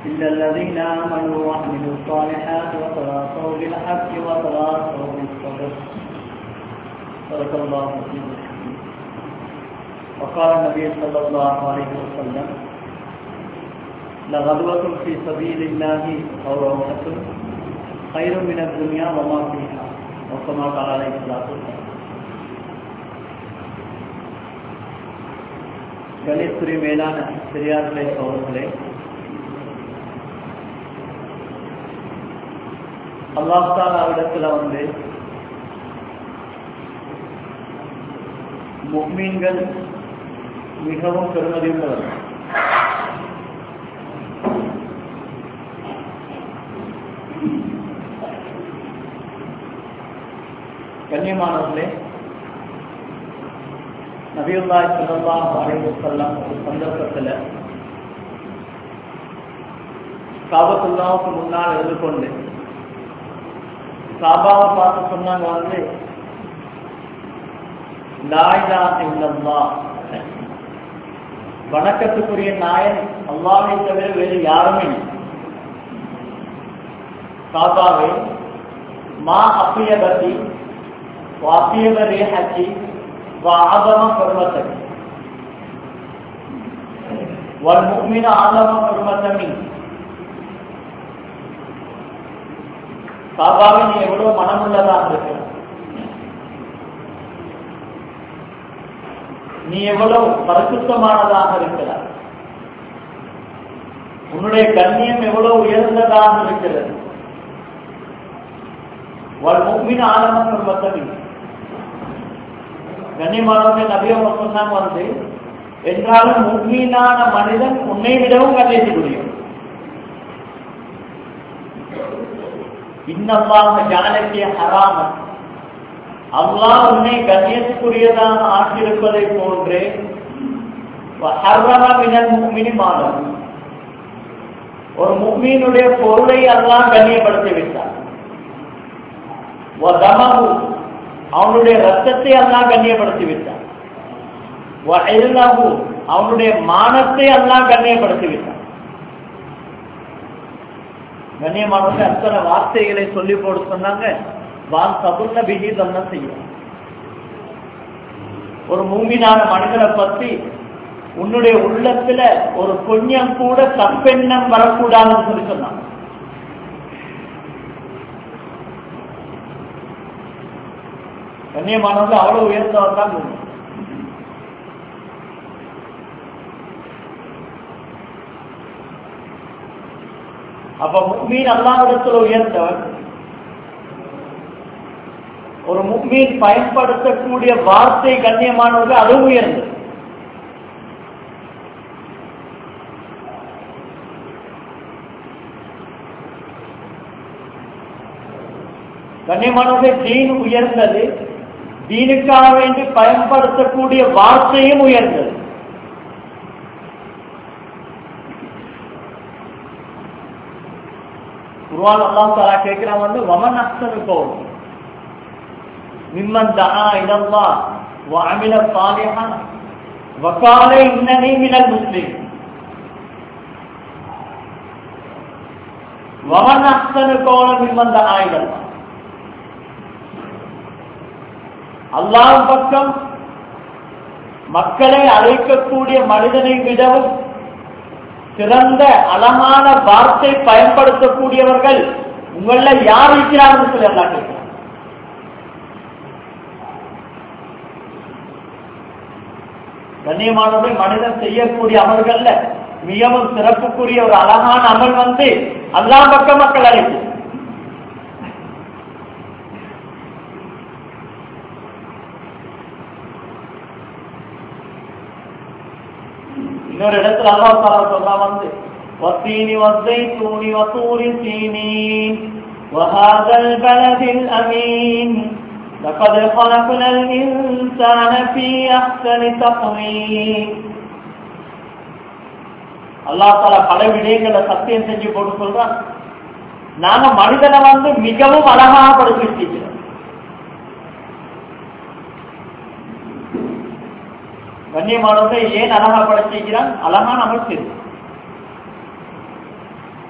إلا الذين آمنوا وعملوا الصالحات وتواصوا بالحق وتواصوا بالصبر. صدق الله العظيم. وقال النبي صلى الله عليه وسلم: لغدوة في سبيل الله أو روحة خير من الدنيا وما فيها. وكما قال عليه الصلاة والسلام. கணித்துறை மேலான பெரியார்களே சோழர்களே, அல்லாஹ் தஆலா இடத்துல முஃமின்கள் மிகவும் பெருமதி உள்ளவர்கள். கண்ணியமானவர்களே, நபியுல்லாஹி ஸல்லல்லாஹு அலைஹி வஸல்லம் ஒரு சந்தர்ப்பத்தில் காபத்துல்லாஹ்வுக்கு முன்னால் இருந்து கொண்டு காபாவை பார்த்து சொன்னாங்க, லா இலாஹ இல்லல்லாஹ், வணக்கத்துக்குரிய நாயன் அல்லாஹ்வை தவிர வேறு யாருமே இல்லை. காபாவை மா அப்பியபதி வாப்பியப ரீஹதி وعظم حرمتك والمؤمن أعظم حرمة منك. காபாவை நீ எவ்வளவு மனமுள்ளதாக இருக்கிறாய், நீ எவ்வளவு பரிசுத்தமானதாக இருக்கிறாய், உன்னுடைய கண்ணியம் எவ்வளவு உயர்ந்ததாக இருக்கிறது. والمؤمن أعظم حرمة منك. கண்ணியமானவர்கள் நபியை சொன்னாங்க, என்றாலும் முஃமினான மனிதன் உன்னை விடவும் கண்ணியத்துக்குரிய. இன்னல்லாஹ ஜஅலக ஹராமன், அல்லாஹ் உன்னை கண்ணியத்துக்குரியதாக ஆக்கியிருப்பதை போன்றே வஹர்ரம மினல் முஃமினி மாலம், ஒரு முஃமினுடைய பொருளை அல்லாஹ் கண்ணியப்படுத்தி விட்டார். வதமஹு, அவனுடைய ரத்தத்தை அல்லாஹ் கண்ணியப்படுத்தி விட்டான். அவனுடைய மானத்தை அல்லாஹ் கண்ணியப்படுத்தி விட்டான். கண்ணியமானவர்கள் அத்தனை வார்த்தைகளை சொல்லி போட சொன்னாங்க. வான் சபுல்ல பிஹி தன்ன செய்யும். ஒரு மூமினான மனிதனை பத்தி உன்னுடைய உள்ளத்துல ஒரு கொஞ்சம் கூட தப்பெண்ணம் வரக்கூடாதுன்னு சொல்லி சொன்னாங்க. கண்ணியமானவர்கள் அவ்வளவு உயர்ந்தவர் தான். அப்ப முஃமின் அல்லாஹ்விடத்தில் உயர்ந்தவர். ஒரு முஃமின் பயன்படுத்தக்கூடிய வார்த்தை கண்ணியமானவர்கள் அதுவும் உயர்ந்தது. கண்ணியமானவர்கள் தீன் உயர்ந்தது, தீனுக்காக வேண்டி பயன்படுத்தக்கூடிய வார்த்தையும் உயர்ந்தது. குர்ஆன் அல்லாஹ் தஆலா கேக்குறான், வமன் அஹ்ஸனு கௌல் மிம்மன் தஆ இலல்லாஹ் வ அமில ஸாலிஹன் வ கால இன்னனி மினல் முஸ்லிமீன். வமன் அஹ்ஸனு கௌல் மிம்மன் தஆ இலல்லாஹ், அல்லாஹ் பக்கம் மக்களை அழைக்கக்கூடிய மனிதனை விடவும் சிறந்த அழகான வார்த்தை பயன்படுத்தக்கூடியவர்கள் உங்கள யார் இருக்கிறார்கள் சொல்லி அல்லாஹ் கேட்கிறார். கண்ணியமானவர்கள் மனிதன் செய்யக்கூடிய அமல்கள்ல மிகவும் சிறப்புக்குரிய ஒரு அழகான அமல் அல்லாஹ் பக்கம் மக்கள் அழைக்கும். இன்னொரு இடத்துல அல்லாஹ் தஆலா சொல்றான், வத்தீனி வஸ்ஸைத்தூனி வத்தூரி சீனீன் வஹாதல் பலதில் அமீன் லகத் خلقنال இன்சான ஃபீ அஹ்ஸனி தக்வீம். அல்லாஹ் தஆலா பல விடயங்களை சத்தியம் செஞ்சு போட்டு சொல்றான், நாங்க மனிதனை மிகவும் அழகாக படைச்சிருக்கிறோம். கண்ணியமானவர்கள் ஏன் அழகா படைச்சிருக்கிறான்? அழகான அமல் செய்து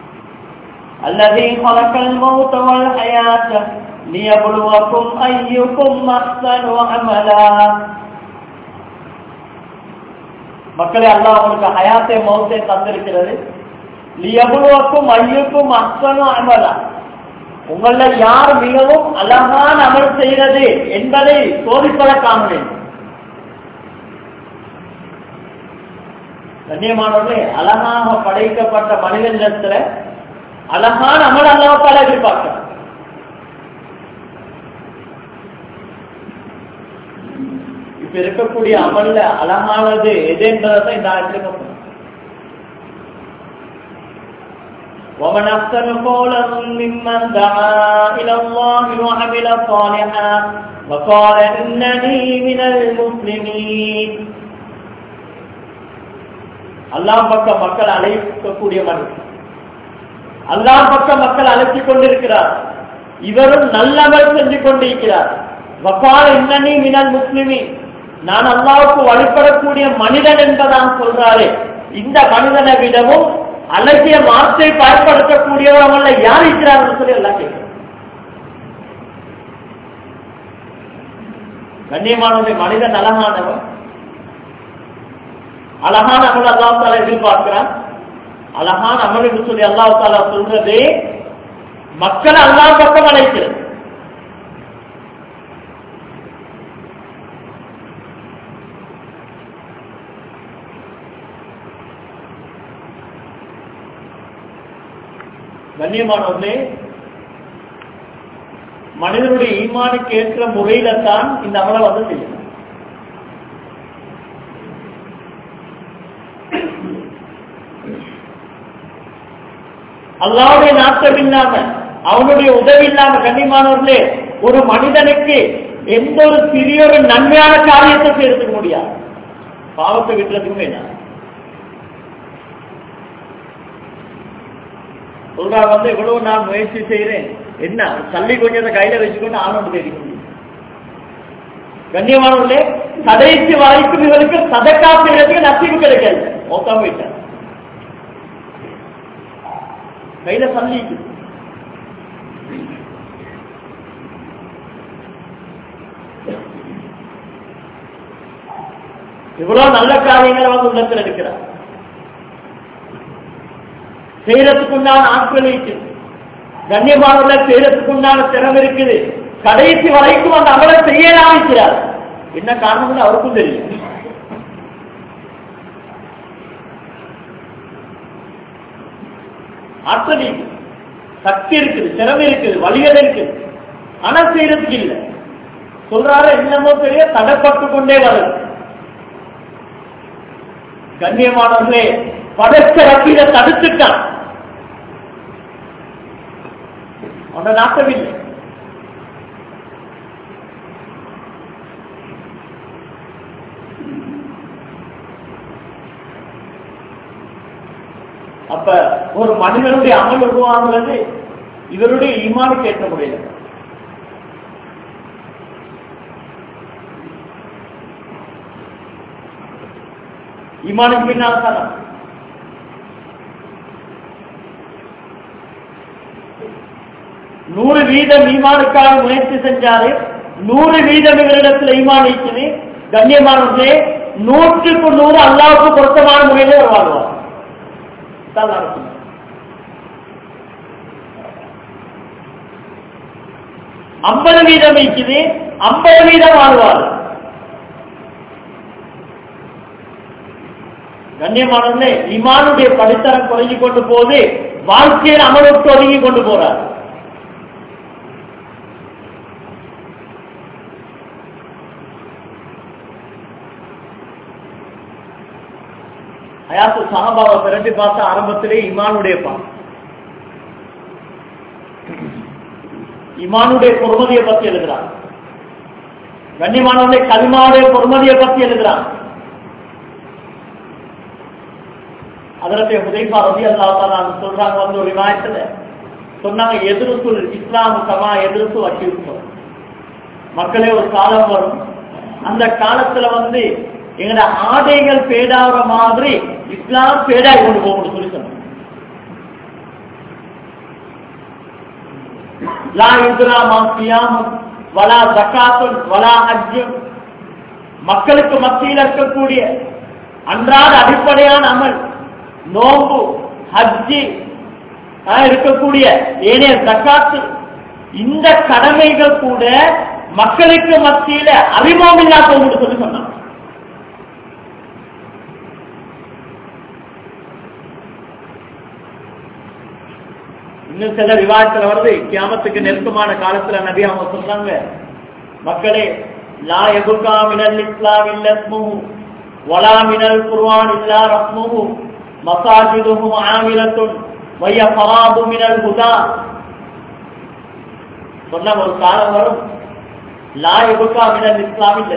الذي خلق الموت والحياة ليبلوكم أيكم أحسن عملا. மக்களே, அல்லாஹ் உங்களுக்கு ஹயாத்தை மௌத்தை தந்திருக்கிறது. லியபுலுவக்கும் ஐயுக்கும் அஹ்ஸனு அமலா, உங்கள யார் மிகவும் அழகான அமல் செய்கிறது என்பதை சோதிப்பதற்காக வேண்டும். கண்ணியமானவர்களே, அழகாக படைக்கப்பட்ட மனிதனிடத்துல அழகான அமல் அல்லாஹ்வால எதிர்பார்க்கிறார். இப்ப இருக்கக்கூடிய அமல்ல அழகானது எது என்பதை இந்த ஆயத்தில் ومن أحسن قولا ممن دعا إلى الله وعمل صالحا وقال إنني من المسلمين. அல்லாஹ் பக்கம் மக்கள் அழைக்கக்கூடிய மனிதர், அல்லாஹ் பக்கம் மக்கள் அழைத்துக் கொண்டிருக்கிறார். இவரும் நல்லவர் செஞ்சு கொண்டிருக்கிறார். வகால இன்னனி மினல் முஸ்லிமீன், நான் அல்லாஹ்வுக்கு வழிபடக்கூடிய மனிதன் என்பதான் சொல்றாரு. இந்த மனிதனை விடவும் அழகிய வார்த்தை பயன்படுத்தக்கூடியவர்கள் யார் இருக்கிறார்கள் சொல்லி எல்லாம் கேட்கிறோம். கண்ணியமானவரை, மனிதன் அழகானவன், அழகான அமல் அல்லாஹ் தஆலா எதிர்பார்க்கிறான். அழகான அமல் என்று சொல்லி அல்லாஹ் தஆலா சொல்றது மக்கள் அல்லாஹ் பக்கம் அழைக்கிறது. கண்ணியமானவர்களே, மனிதனுடைய ஈமானுக்கு ஏற்ற முறையில தான் இந்த அமலை வந்து செய்யணும். அல்லாஹ்வுடைய நாட்டம் இல்லாம, அவனுடைய உதவி இல்லாம கண்ணியமானவர்களே, ஒரு மனிதனுக்கு எந்த ஒரு சிறிய ஒரு நன்மையான காரியத்தை செய்யறதுக்கு முடியாது. பாவத்தை விட்டுறதுக்கும் என்ன சொல்றாங்க வந்து, இவ்வளவு நான் முயற்சி செய்யறேன், என்ன தள்ளி கொஞ்சம் கையில வச்சுக்கொண்டு ஆனோடு தெரியும். கண்ணியமானவர்களே, கடைசி வரைக்கும் இவருக்கு சதக்கா செய்யறதுக்கு நசீபு கிடைக்காது. மொத்தம் போயிட்ட கையில சல்லிக்கு இவ்வளவு நல்ல காரியங்களை வந்து உள்ளத்தில் இருக்கிறார். செய்யறதுக்குண்டான ஆட்கள் இருக்குது, கண்ணியமானவர்கள செய்யறதுக்குண்டான திறமை இருக்குது. கடைசி வரைக்கும் அந்த அமலை செய்யலாம் இருக்கிறார். என்ன காரணம் அவருக்கும் தெரியும். ஆற்றல் இருக்குது, சக்தி இருக்குது, திறமை இருக்குது, வலிகள் இருக்குது, ஆனா செய்யறதுக்கு இல்லை. சொல்றாரு என்னமோ தெரிய தடைப்பட்டு கொண்டே வருது. கண்ணியமானவர்களே, படைச்ச ரப்பீத தடுத்துட்டான், அவன நாட்டவில்லை. அப்ப ஒரு மனிதனுடைய அமல் உருவாகிறது இவருடைய ஈமானுக்கு ஏற்ற முறையில். ஈமானுக்கு பின்னால் தான் 100% ஈமானுக்காக முயற்சி செஞ்சாரு. 100% இவரிடத்தில் ஈமான் இருக்குது. கண்ணியமானவர்களே, 100க்கு 100 அல்லாஹ்வுக்கு பொருத்தமான முறையிலே வாழ்வார். 50% இருக்குது, 50% வாழ்வார். கண்ணியமானவர்களே, ஈமானுடைய படித்தரம் குறைஞ்சு கொண்டு போது வாழ்க்கையில் அமலுக்கு ஒதுங்கி கொண்டு போறார். ஹயாத்து சஹாபாவை பிரட்டி பார்த்த ஆரம்பத்திலே ஈமானுடைய ஈமானுடைய பொறுமதியை பற்றி எழுதுறான். கண்ணியமானவர்களே, கலிமாவுடைய பொறுமதியை பற்றி எழுதுறான். அதற்கு ஹுதைஃபா ரலியல்லாஹு தஆலா சொல்றாங்க, வந்து ஒரு ரிவாயத்துல சொன்னாங்க, எதிர்சுல் இஸ்லாம் சமா எதிர்சு வச்சிருக்கோம். மக்களே, ஒரு காலம் வரும், அந்த காலத்துல வந்து எங்களோட ஆடைகள் பேடாகிற மாதிரி இஸ்லாம் பேடாகி கொண்டு போகணும்னு சொல்லி சொன்னாங்க. லா இஸ்லாமா சியாமும் வலா ஜகாத்துன் வலா ஹஜ்ஜும். மக்களுக்கு மத்தியில் இருக்கக்கூடிய அன்றாட அடிப்படையான அமல் நோம்பு, ஹஜ்ஜி, இருக்கக்கூடிய ஏனைய ஜகாத்து, இந்த கடமைகள் கூட மக்களுக்கு மத்தியில அறிமுகம் இல்லாதவங்க சொல்லி சொன்னாங்க. இன்னும் சில ரிவாயத்துல வருது, கியாமத்துக்கு நெருக்கமான காலத்துல நபி அவங்க சொன்னாங்க, மக்களே லா யபுகா மினல் இஸ்லாம் இல்ல இஸ்முஹு வலா மினல் குர்ஆன் இல்லா ரஸ்முஹு மசாஜிதுஹும் ஆமிலத்துன் வய ஃபராது மினல் ஹுதா. சொன்ன ஒரு காலம் வரும், லா யபுகா மினல் இஸ்லாம் இல்ல,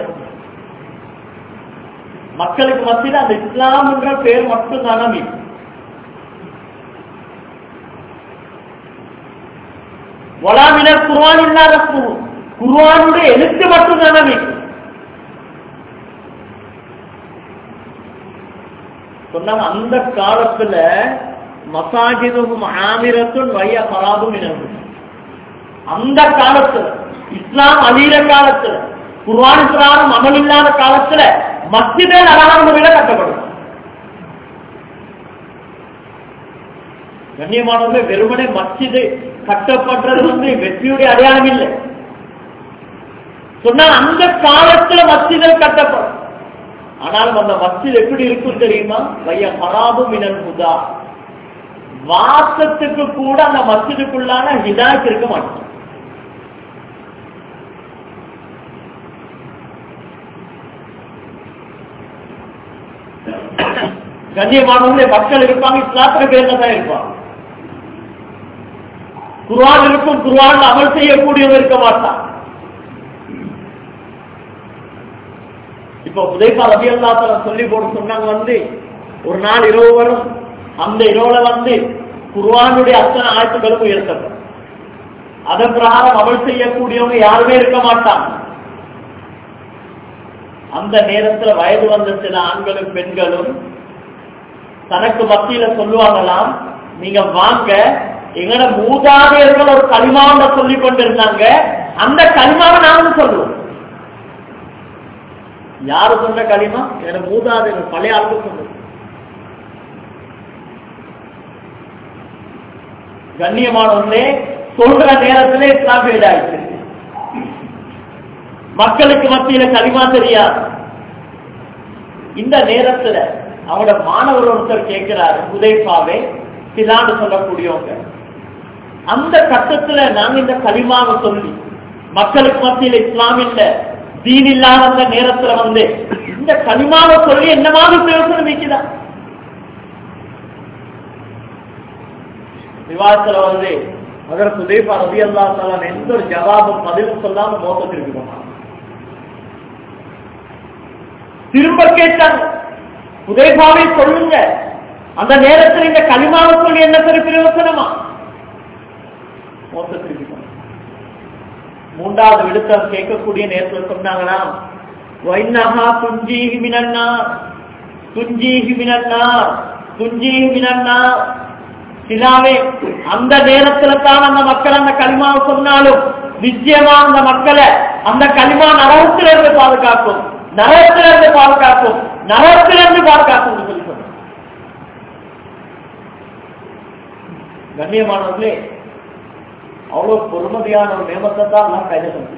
மக்களுக்கு மத்தியில் அந்த இஸ்லாம் என்ற பேர் மட்டும் தானே. வலாமினர் குர்ஆன் இல்லாத குர்ஆனுடைய எழுத்து மட்டும் தானே. சொன்னாங்க அந்த காலத்துல மசாஜிதும் ஆமிரத்துன் வைய பராதும், அந்த காலத்துல இஸ்லாம் அழியிற காலத்துல குர்ஆன் இஸ்லாம் அமல் இல்லாத காலத்துல மஸ்ஜிதே அழகான முறையில கட்டப்படும். கண்ணியமானவர்களே, வெறுமனே மஸ்ஜிது கட்டப்படுறது வெற்றியுடைய அடையாளம் இல்லை. சொன்னா அந்த காலத்துல மஸ்ஜிதில் கட்டப்படும். ஆனாலும் அந்த மஸ்ஜித் எப்படி இருக்கும் தெரியுமா? வைய ஹராபும் மினல் ஹுதா, வாசத்துக்கு கூட அந்த மஸ்ஜிதுக்குள்ளான ஹிதாயத் இருக்க மாட்டோம். கண்ணியமானவர்களே, மக்கள் இருப்பாங்க, இஸ்லாத்துல பேர்ல தான் இருப்பாங்க. குர்ஆன் இருக்கும், குர்ஆன் அமல் செய்யக்கூடியவங்க இருக்க மாட்டான். இப்ப ஹுதைஃபா ரலியல்லாஹு அன்ஹு சொல்லி போட்டு சொன்னாங்க, ஒரு நாள் இரவு வரும், அந்த இரவுல குர்ஆனுடைய அத்தனை ஆயத்துக்களும் உயர்த்தப்படும். அதன் பிரகாரம் அமல் செய்யக்கூடியவங்க யாருமே இருக்க மாட்டாங்க. அந்த நேரத்தில் வயது வந்த சில ஆண்களும் பெண்களும் தனக்கு மத்தியில சொல்லுவாங்களாம், நீங்க வாங்க, எங்கட மூதாதையர்கள் ஒரு கலிமாவை சொல்லிக் கொண்டிருந்தாங்க, அந்த கலிமாவை நானும் சொல்லுவோம். யாரு சொன்ன கலிமா? எங்கட மூதாதையர்கள் பழைய ஆளுக்கு சொல்லுவோம். கண்ணியமானவர்களே, சொல்ற நேரத்திலே இஸ்லாம் ஆயிடுச்சு. மக்களுக்கு மத்தியில கலிமா தெரியாது. இந்த நேரத்துல அவங்களோட மாணவர் ஒருத்தர் கேட்கிறாரு, ஹுதைஃபாவே சிலான்னு சொல்லக்கூடியவங்க, அந்த கட்டத்துல நாங்க இந்த கலிமாவை சொல்லி மக்களுக்கு மத்தியில இஸ்லாம் இல்ல, தீன் இல்லாத அந்த நேரத்துல இந்த கலிமாவை சொல்லி என்னமாக பிரயோசனம் வைக்கிறா? விவாதத்துல அதற்கு ஹுதைஃபா ரலியல்லாஹு தஆலா எந்த ஒரு ஜவாபும் பதிலும் சொல்லாம மோசத்திற்கு போனாங்க. திரும்ப கேட்டாங்க, ஹுதைஃபாவை சொல்லுங்க, அந்த நேரத்தில் இந்த கலிமாவை சொல்லி என்ன பெரிய பிரயோசனமா? மோசத்திற்கு போனாங்க. மூன்றாவது விடுத்தம் கேட்கக்கூடிய நேரத்தில் சொன்னாங்களா, வைன்னஹா துன்ஜீஹி மினன்னார் துன்ஜீஹி மினன்னார் துன்ஜீஹி மினன்னார். சிலாவே அந்த நேரத்துல தான் அந்த மக்கள் அந்த கலிமாவை சொன்னாலும் நிச்சயமா அந்த மக்களை அந்த கலிமா நரகத்திலிருந்து பாதுகாக்கும், நரகத்திலிருந்து பாதுகாக்கும், நரகத்திலிருந்து பாதுகாக்கும் சொல்லி சொன்னாங்க. கண்ணியமானவர்களே, அவ்வளவு பொறுமதியான ஒரு நியமத்தை தான் நான் கைது செஞ்சேன்.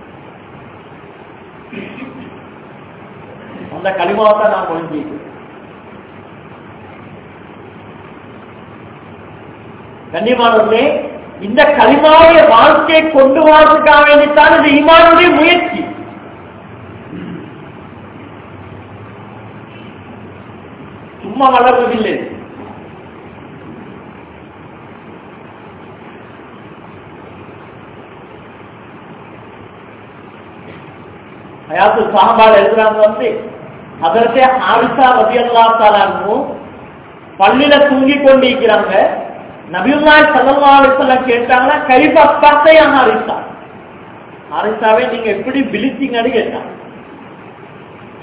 அந்த கலிமாவை தான் நான் ஒழிஞ்சிட்டு. கண்ணியமானவர்களே, இந்த கலிமாவுடைய வாழ்க்கையை கொண்டு வாழ்றதுக்காக வேண்டித்தான் இந்த ஈமானுடைய முயற்சி. சும்மா வளர்வதில்லை. ஹயாத்து ஸஹாபால எழுதுறாங்க, ஹதரத்தே ஆயிஷா ரலியல்லாஹு தஆலா அன்ஹு பள்ளியில தூங்கி கொண்டிருக்கிறாங்க. நபியுல்லாஹி ஸல்லல்லாஹு அலைஹி வஸல்லம் கேட்டாங்க, கைஃப அஸ்பஹ்த யா ஆயிஷா, ஆயிஷாவே நீங்க எப்படி விழிச்சீங்கன்னு கேட்டாங்க.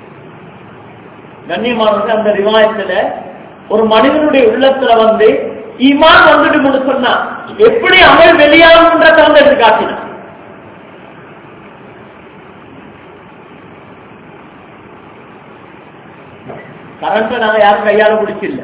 கண்ணியமானவர்கள், அந்த ரிவாயத்துல ஒரு மனிதனுடைய உள்ளத்துல ஈமான் வந்துட்டு சொன்னா எப்படி அமல் வெளியாகும்ன்றத வந்து எடுத்து காட்டினான். கரண்ட் நாங்க யாரும் கையால பிடிச்சில்ல.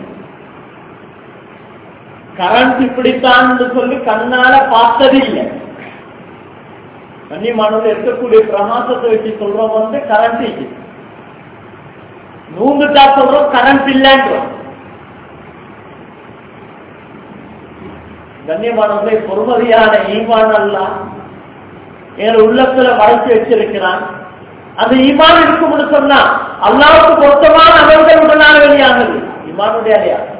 கரண்ட் இப்படித்தான் சொல்லி கண்ணால பார்த்தது இல்லை. கண்ணியமானவர்கள் இருக்கக்கூடிய பிரகாசத்தை வச்சு சொல்றோம் வந்து கரண்ட் இல்லை. நூந்துட்டா சொல்றோம் கரண்ட் இல்லைன்றோம். கண்ணியமானவர்களை பொறுமதியான ஈமான் அல்லாஹ் என் உள்ளத்துல வளர்ச்சி வச்சிருக்கிறான். அந்த ஈமான் இருக்கும்னு சொன்னா அல்லாஹ்வுக்கு பொருத்தமான அமல்கள் உடனான வெளியாகுது. ஈமானுடைய அடையாளம்.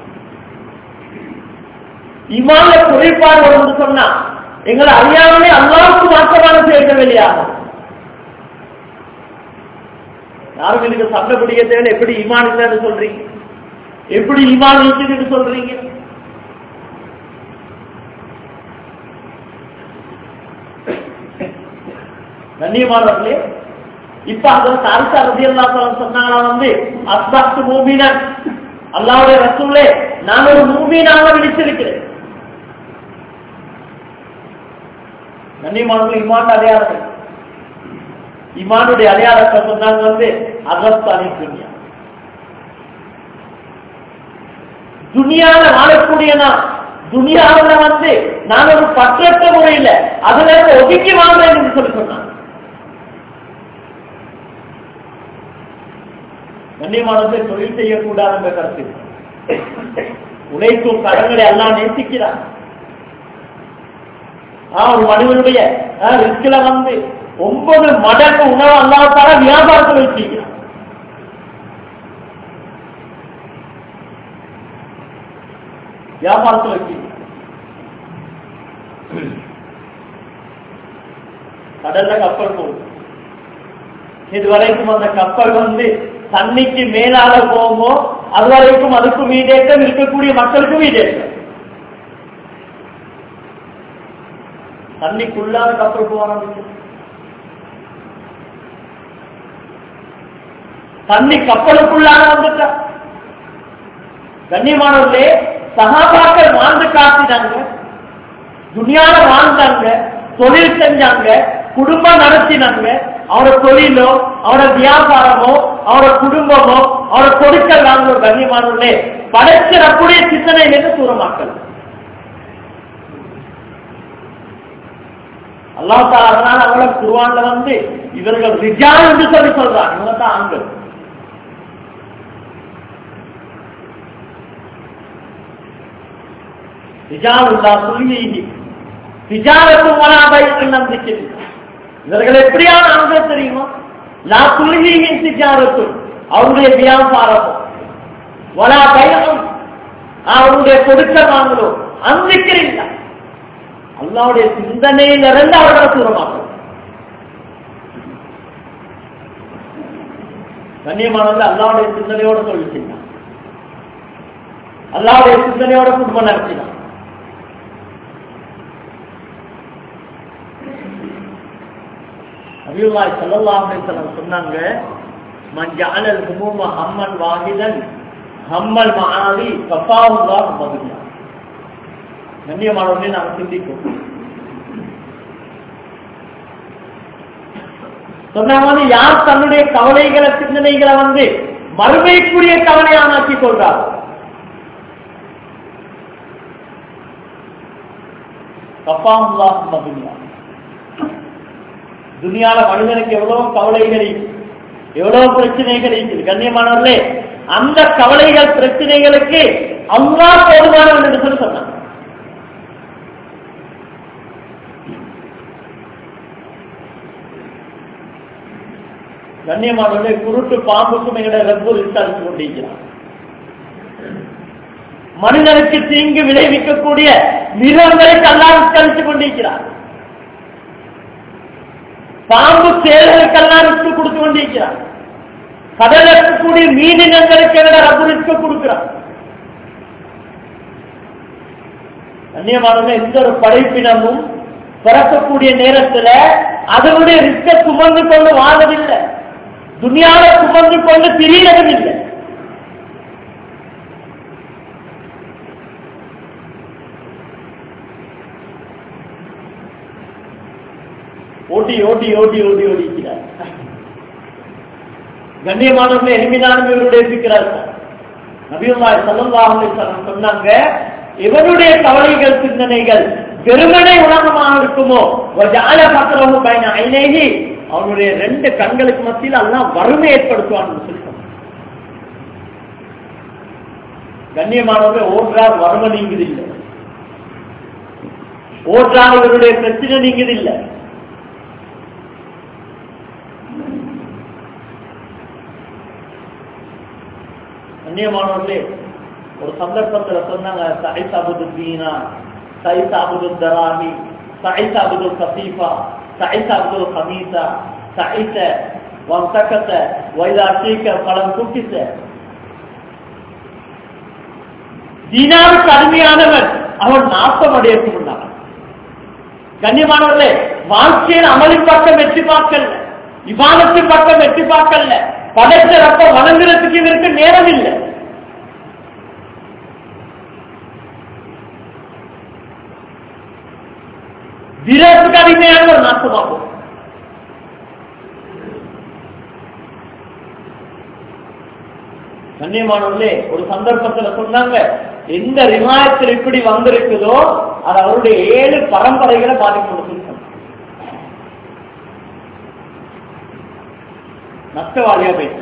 ஈமான்ல குறைபாடு வரும்னு சொன்னா எங்களை அறியாமலே அல்லாஹ்வுக்கு மாற்றமான செயல்கள் வெளியாகும். யாரும் எனக்கு சண்டை பிடிக்க தேவை. எப்படி ஈமான் இல்லைன்னு சொல்றீங்க? எப்படி ஈமான் இருக்குதுன்னு சொல்றீங்க? கண்ணியமானவர்களே, இப்ப அந்த சாரிசா ரலியல்லாஹு அன்ஹு சொன்னாங்களா வந்து அஸ்பஹ்து மூமினன், அல்லாஹ்வுடைய ரசூலே நான் ஒரு மூமினாக விழித்திருக்கிறேன். கண்ணியமானவர்களே, ஈமான் அடையாளம். ஈமானுடைய அடையாளத்தை சொன்னாங்க வந்து அகஸ்தானி துனியா. துனியால வாழக்கூடிய நான் துனியாவில வந்து நான் ஒரு பற்றற்ற முறையில அதுல ஒதுக்கி வாழ்றேன் என்று சொல்லி சொன்னாங்க. கண்ணியமானதை தொழில் செய்யக்கூடாது என்ற கருத்து. உழைக்கும் கடன்களை எல்லாம் நேசிக்கிறார். ஒரு மனிதனுடைய ரிஸ்கில வந்து 9 மடங்கு உணவு அல்லாஹ்தால வியாபாரத்தில் வச்சிருக்கிறார். வியாபாரத்தில் வச்சிருக்கிறார். கடல்ல கப்பல் போகும். இதுவரைக்கும் அந்த கப்பல் வந்து தண்ணிக்கு மேலால போகுமோ அதுவரைக்கும் அதுக்கும் ஈடேற்றம், இருக்கக்கூடிய மக்களுக்கும் ஈடேற்றம். தண்ணிக்குள்ளாத கப்பல் போவாங்க. தண்ணி கப்பலுக்குள்ளாக வந்துட்டா. கண்ணியமானவர்களே, சஹாபாக்கள் வாழ்ந்து காட்டினாங்க, துனியால வாழ்ந்தாங்க, தொழில் செஞ்சாங்க, குடும்பம் நடத்தினாங்க. அவரோட தொழிலோ அவரோட வியாபாரமோ அவரோட குடும்பமோ அவரோட கொடுக்கல் வாங்க கண்ணியமானவர்களே படைச்சிடக்கூடிய சிந்தனையிலிருந்து தூரமாக்கல். அல்லாஹ் தஆலா அதனால அவங்கள குர்ஆன்ல வந்து இவர்கள் ரிஜால் என்று சொல்லி சொல்றாங்க. இவங்க தான் ஆண்கள். ரிஜாலுல்லா துல்லிஹி திஜாரத்தும் வலா பைஉன் நம்பிக்கை. இவர்கள் எப்படியான ஆண்கள் தெரியுமா? லா துல்லிஹி திஜாரத்தும், அவருடைய வியாபாரமும், வலா பைஉன், அவருடைய கொடுக்கல் வாங்கலோ அன்பிக்கிறீங்க அல்லாஹ்வுடைய சிந்தனையிலிருந்து அவர்களை தூரமாக்கும். கண்ணியமானது அல்லாஹ்வுடைய சிந்தனையோட சொல்லிச்சிருந்தான். அல்லாஹ்வுடைய சிந்தனையோட குடும்பம் நடத்தினான். நபியுல்லாஹி ஸல்லல்லாஹு அலைஹி வஸல்லம் சொன்னாங்க, மன் ஜஅலல் ஹுமூம ஹம்மன் வாஹிதன் ஹம்மல் மஆலி கஃபாஹுல்லாஹு மதுனியா. கண்ணியமானவர்களே, நாம் சிந்திப்போம். சொன்னாங்க, யார் தன்னுடைய கவலைகளை சிந்தனைகளை வந்து மறுமைக்குரிய கவலையானாக்கி கொள்றார், கஃபாஹுல்லாஹு மதுனியா. துனியால மனிதனுக்கு எவ்வளவு கவலைகள், எவ்வளவு பிரச்சனைகள் இருக்குது. கண்ணியமானவர்களே, அந்த கவலைகள் பிரச்சனைகளுக்கு அல்லாஹ் போதுமானவன் என்று சொல்லி சொன்னான். கண்ணியமானவர்களே, குருட்டு பாம்புக்கும் எங்களுடைய ரப்பர் விசாரித்து கொண்டிருக்கிறார். மனிதனுக்கு தீங்கு விளைவிக்கக்கூடிய மிருகங்களுக்கு அல்லாஹ் விசாரித்துக் கொண்டிருக்கிறார். பாம்பு செயல்களுக்கெல்லாம் ரிஸ்க் கொடுத்து கொண்டிருக்கிறார். கடல் இருக்கக்கூடிய மீனினங்களுக்கு ரப்பு ரிஸ்க் கொடுக்கிறார். கண்ணியமானவர்களே, எந்த ஒரு படைப்பினமும் பிறக்கக்கூடிய நேரத்தில் அதனுடைய ரிஸ்கை சுமந்து கொண்டு வாழவில்லை, துனியால சுமந்து கொண்டு திரியவும் இல்லை. ஓட்டி ஓட்டி ஓட்டி ஓட்டி ஓடிக்கிறார். கண்ணியமானவர்களை எளிமையானவர்கள் இவருடைய இருக்கிறார்கள். நபியுல்லாஹி ஸல்லல்லாஹு அலைஹி வஸல்லம் சொன்னாங்க, இவனுடைய கவலைகள் சிந்தனைகள் வெறுமனே உலகமாக இருக்குமோ வஜஅல ஃபக்ரஹு பைன ஐனைஹி, அவனுடைய 2 கண்களுக்கு மத்தியில் அல்லாஹ் வறுமை ஏற்படுத்துவான் சொல்லி சொன்னாங்க. கண்ணியமானவர்கள் ஓடுறார், வறுமை நீங்குதில்லை. ஓடுறார், இவருடைய பிரச்சனை நீங்குதில்லை. கண்ணியமானவர்களே, ஒரு சந்தர்ப்பத்தில் சொன்னாங்க, சைஸ் அபுது தீனா, சைஸ் அபுது தராஹி, சைஸ் அபுது கசீஃபா, சைஸ் அபுது கமீசா, சைஸ வம்சக்கத்த வைதா சீக்க பலம் குக்கிச. தீனாவுக்கு அருமையானவன் அவன் நாசம் அடையக்கூடாது. கண்ணியமானவர்களே, வாழ்க்கையில் அமலின் பக்கம் வெற்றி பார்க்கல, இபாதத்தின் பக்கம் வெற்றி பார்க்கல, படைத்த ரப்ப வணங்குறதுக்கு இதற்கு நேரம் இல்லை. வீரத்துக்கு அடிமையான ஒரு நாசமாகும். கண்ணியமானவர்களே, ஒரு சந்தர்ப்பத்தில் சொன்னாங்க, எந்த ரிவாயத்தில் இப்படி வந்திருக்குதோ அது அவருடைய 7 பரம்பரைகளை பாதிக்கணும். நஷ்டவாளியா போயிட்டார்.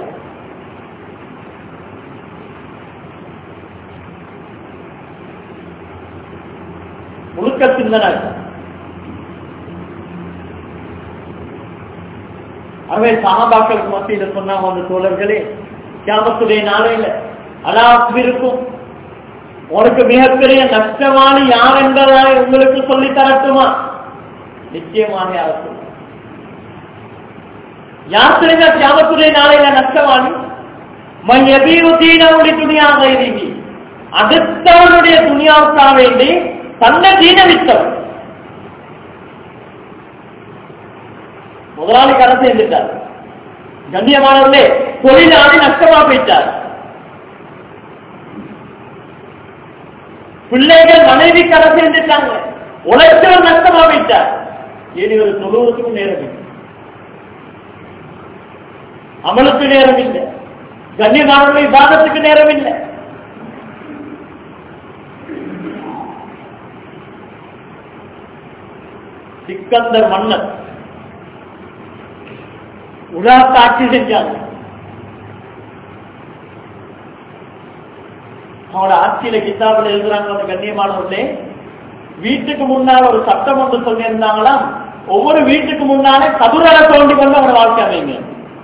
முழுக்க சிந்தனை. அவை சஹாபாக்களுக்கு மத்தியில் சொன்னாங்க, அந்த தோழர்களே, கியாமத்துடைய நாளையில அல்லாஹ் இருக்கும், உனக்கு மிகப்பெரிய நஷ்டவாளி யார் என்பதாய் உங்களுக்கு சொல்லி தரட்டுமா? நிச்சயமாக யார் சொல்ல. யார் சொல்லுங்க கியாமத்துடைய நாளையில நஷ்டவாளி? மையபீருதீனவுடைய துணியாக இறங்கி அடுத்தவனுடைய துணியாவுக்காக வேண்டி தன்னை தீனவித்தவன். முதலாளி கரை சேர்ந்துட்டார். கண்ணியமானவர்களே, தொழிலாளி நஷ்டமா போயிட்டார். பிள்ளைகள் மனைவி கரை சேர்ந்துட்டாங்க. உழைச்சவர் நஷ்டமா போயிட்டார். இனி ஒரு தொழுவதுக்கும் நேரம் இல்லை, அமலுக்கு நேரம் இல்லை, கண்ணியமானவர்களை இபாதத்துக்கு நேரம் இல்லை. சிக்கந்தர் மன்னர் உலகத்தை ஆட்சி செஞ்சாங்க. அவனோட ஆட்சியில கிதாபில் எழுதுறாங்க, அந்த கண்ணியமானவர்களே, வீட்டுக்கு முன்னால் ஒரு சட்டம் ஒன்று சொல்லியிருந்தாங்களாம், ஒவ்வொரு வீட்டுக்கு முன்னாலே கபுரை தோண்டி கொண்டு அவனோட வாழ்க்கை அமைங்க.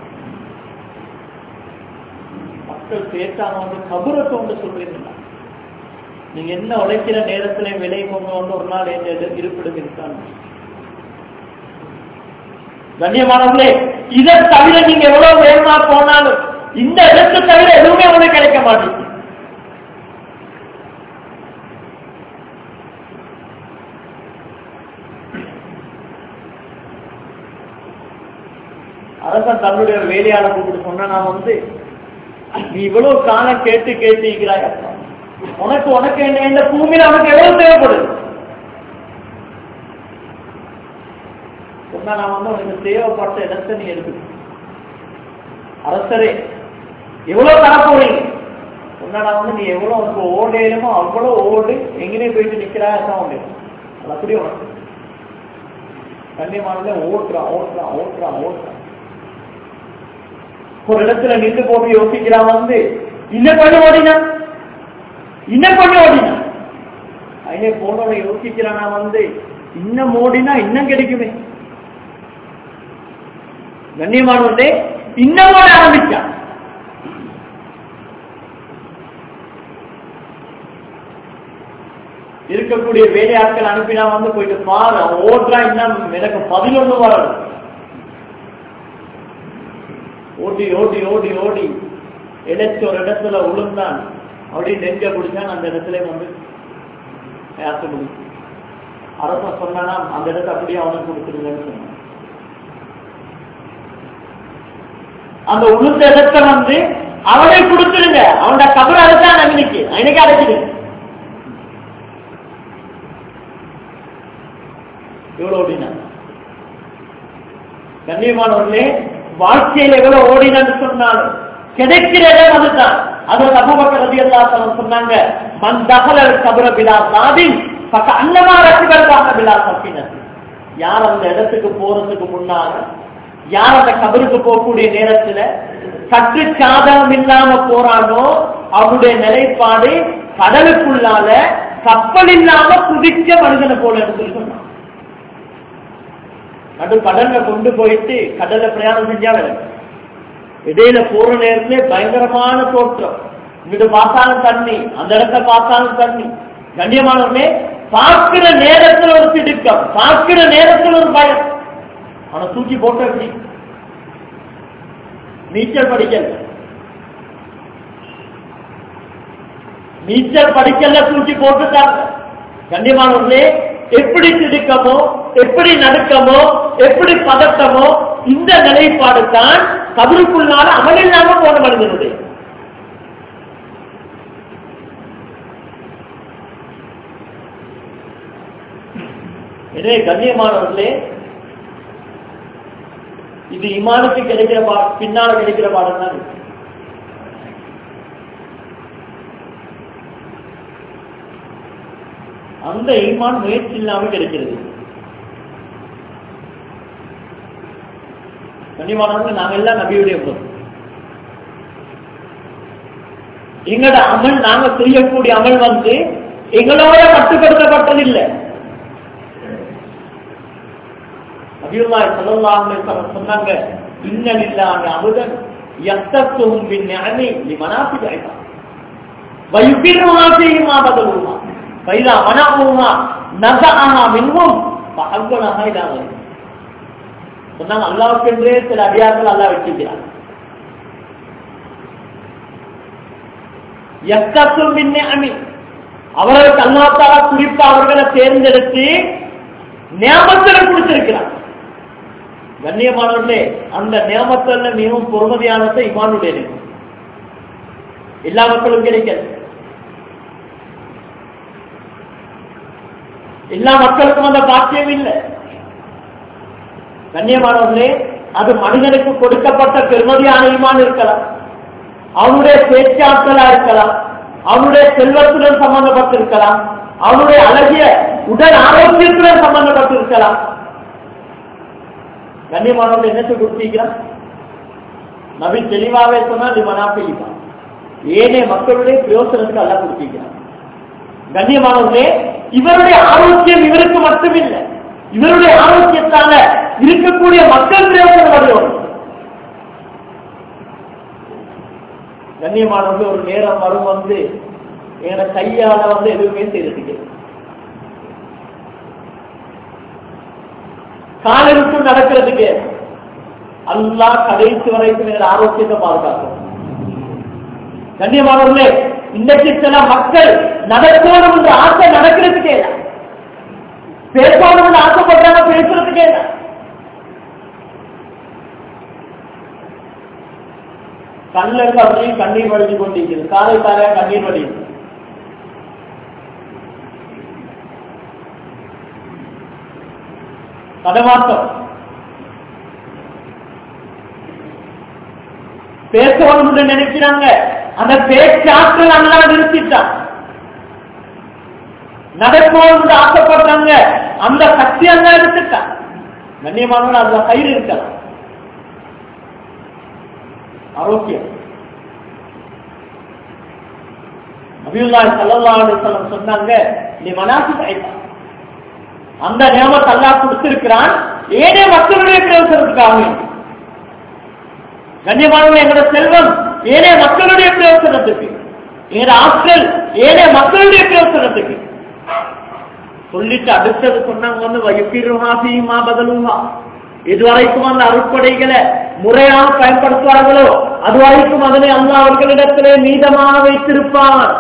மக்கள் கேட்டாங்க, வந்து கபுரை தோண்ட சொல்றீங்களா? நீங்க என்ன உழைக்கிற நேரத்திலே விலை கொண்டு வந்து ஒரு நாள் இருப்பிடம் இருக்காங்க. கண்ணியமானவர்களே, இதை தவிர நீங்க எவ்வளவு வேகமா போனாலும் இந்த இடத்தை தவிர எதுவுமே உங்களுக்கு கிடைக்க மாட்டேங்குது. அரசன் தன்னுடைய வேலையாளர் கூப்பிட்டு சொன்னா, நான் வந்து நீ இவ்வளவு காலம் கேட்டு கேட்டுக்கிறாய், உனக்கு இந்த பூமியில அவனுக்கு எவ்வளவு தேவைப்படுது? சொன்னா, நான் வந்து உனக்கு தேவைப்பட்ட இடத்தை நீ எடுத்து. அரசரே, எவ்வளவு தரப்போறீங்க? சொன்னா, நான் வந்து நீ எவ்வளவு உனக்கு ஓடேனுமோ அவ்வளவு ஓடு, எங்கேயே போயிட்டு நிக்கிறாதான் உண்டு. அது அப்படியே உனக்கு கண்ணியமானத ஓட்டுறான் ஓட்டுறான் ஓட்டுறான் ஓட்டுறான். ஒரு இடத்துல நின்று போட்டு யோசிக்கிறான், வந்து இன்னும் கொஞ்சம் ஓடினா இன்னும் கொஞ்சம் ஓடினா அதே போனோட யோசிக்கிறான், நான் வந்து இன்னும் ஓடினா இன்னும் கிடைக்குமே. கண்ணியமானவர்களே, இன்னும் ஓட ஆரம்பிச்சான். இருக்கக்கூடிய வேலையாட்கள் அனுப்பினா, வந்து போயிட்டு பாரு, அவன் ஓடுறா, இன்னும் எனக்கு 11 வரணும். ஓடி ஓடி ஓடி ஓடி இடைச்ச ஒரு இடத்துல உளுந்தான், அப்படி நெஞ்ச பிடிச்சான். அந்த இடத்துல வந்து பேச முடியும். அரசன் சொன்னா, அந்த இடத்த அப்படியே அவனுக்கு கொடுத்துருங்கன்னு சொன்னான். அந்த உளுந்த இடத்த வந்து அவனை கொடுத்துருங்க, அவனோட கபரை அடைச்சான். அன்னைக்கு அடைச்சிடுங்க. எவ்வளவு அப்படின்னா கண்ணியமானவர்களே, வாழ்க்கையில் எவ்வளவு ஓடினு சொன்னாலும் கிடைக்கிற இடம் அதுதான். அது அபூபக்கர் ரலியல்லாஹு அன்ஹு சொன்னாங்க, மன் தஹலல் கப்ர பிலா சாதின் ஃபக அன்னமா ரக்கிபல்காக பிலா சஃபினத். யார் அந்த இடத்துக்கு போறதுக்கு முன்னால, யார் அந்த கபருக்கு போகக்கூடிய நேரத்துல சற்று சாதகம் இல்லாம போறானோ அவருடைய நிலைப்பாடு கடலுக்குள்ளால கப்பல் இல்லாம குதிக்க மனிதனை போல சொல்லி சொன்னான். நடு கடல்ல கொண்டு போயிட்டு கடல்ல பிரயாணம் செஞ்சா இடையில போற நேரத்திலே பயங்கரமான தோற்றம். இங்கிட்டு பார்த்தாலும் தண்ணி, அந்த இடத்த பார்த்தாலும் தண்ணி. கண்ணியமானவர்களே, பார்க்கிற நேரத்தில் ஒரு திடுக்கம், பார்க்கிற நேரத்தில் ஒரு பயம். ஆனா தூக்கி போட்ட எப்படி? நீச்சல் படிக்கல தூக்கி போட்டுட்டாங்க. கண்ணியமானவர்களே, எப்படி திடுக்கமோ, எப்படி நடுக்கமோ, எப்படி பதட்டமோ, இந்த நிலைப்பாடு தான் கபருக்குள்ளால அமல் இல்லாம போன மனிதனுடைய. எனவே கண்ணியமானவர்களே, இது ஈமானுக்கு கிடைக்கிற பின்னால கிடைக்கிற பாடம் தான். அந்த ஈமான் முயற்சி இல்லாம கிடைக்கிறது. கண்ணியமானவர்கள், நாங்க எல்லாம் நபியுடைய பொருள். எங்களோட அமல், நாங்க செய்யக்கூடிய அமல் எங்களோட கட்டுப்படுத்தப்பட்டதில்லை. நபியுல்லாஹி ஸல்லல்லாஹு அலைஹி வஸல்லம் சொன்னாங்க, இன்னலில்லாஹி அபதன் யக்தத்துஹும் பின்னிஅமி லிமனாஃபிக இபாத் வயுபிர்ருஹா ஃபீமா பதலுஹா ஃபைதா மனஹுஹா நஸஅஹா மின்ஹும் ஃபஅவ்வலஹா இலா கைரி. சொன்னாங்க, அல்லாஹ்வுக்கென்றே சில அடியார்கள் அல்லாஹ் வச்சிருக்கிறார். யக்தத்துஹும் பின்னிஅமி, அவர்களுக்கு அல்லாஹ் தஆலா குறிப்பா அவர்களை தேர்ந்தெடுத்து நியமங்களை கொடுத்திருக்கிறார். கண்ணியமானவர்களே, அந்த நியமத்துல மிகவும் பொறுமதியானது ஈமானுடைய நியமம். எல்லா மக்களும் கிடைக்கிறது. எல்லா மக்களுக்கும் அந்த பாக்கியம் இல்லை. கண்ணியமானவர்களே, அது மனிதனுக்கு கொடுக்கப்பட்ட பெருமதியான ஈமான் இருக்கலாம், அவனுடைய பேச்சாற்றலா இருக்கலாம், அவனுடைய செல்வத்துடன் சம்பந்தப்பட்டிருக்கலாம், அவனுடைய அழகிய உடல் ஆரோக்கியத்துடன் சம்பந்தப்பட்டிருக்கலாம். கண்ணியமானவர்கள் என்னத்தை கொடுத்திருக்கிறான்? நபி தெளிவாகவே சொன்னால் இது மனாஃபிகா, ஏனே மக்களுடைய பிரயோசனத்துக்கு அல்ல கொடுத்திருக்கிறான். கண்ணியமானவர்களே, இவருடைய ஆரோக்கியம் இவருக்கு மட்டுமில்லை, இவருடைய ஆரோக்கியத்தால இருக்கக்கூடிய மக்கள் பிரயோசனம் அடையணும். கண்ணியமானவர்கள், ஒரு நேரம் வரும் என கையால எதுவுமே செய்யறதுக்கு, காலிற்கு நடக்கிறதுக்கு அல்லாஹ் கடைசி வரைக்கும் எங்கள் ஆரோக்கியத்தை பாதுகாக்கும். கண்ணியமானவர்களே, இன்னைக்கு சில மக்கள் நடக்கணும் என்று ஆசை நடக்கிறதுக்கே இல்லை, பேசணும் என்று ஆசைப்படுறாங்க, பேசுறதுக்கே இல்லை. கண்ணில் அப்படி கண்ணீர் வடிஞ்சு கொண்டிருக்கிறது, காலை தாரையா கண்ணீர் வடிது. தடமாற்றம், பேசணும் நினைக்கிறாங்க, அந்த பேச்சாற்றல் அல்லாஹ் நிறுத்திட்டான். நடக்கணும் ஆசைப்படுறாங்க, அந்த சக்தி அல்லாஹ் எடுத்துட்டான். கண்ணியமானவர்கள், அதுல கயிறு இருக்கலாம், ஆரோக்கியம். நபியுல்லாஹி ஸல்லல்லாஹு அலைஹி வஸல்லம் சொன்னாங்க, நீ மனாஃபிக் ஐதா, அந்த நியமத்தை அல்லாஹ் கொடுத்திருக்கிறான் ஏனே மக்களுடைய பிரயோசனத்துக்காக. கண்ணியமானவர்களே, எங்களோட செல்வம் ஏனே மக்களுடைய பிரயோசனத்துக்கு, எங்களோட ஆற்றல் ஏனே மக்களுடைய பிரயோசனத்துக்கு சொல்லிட்டு அடுத்தது சொன்னாங்க, வயுபிர்ருஹா ஃபீமா பதலுஹா, இதுவரைக்கும் அந்த அருட்படைகளை முறையாக பயன்படுத்துவார்களோ அதுவரைக்கும் அதனை அல்லாஹ் அவர்களிடத்திலே மீதமாக வைத்திருப்பார்.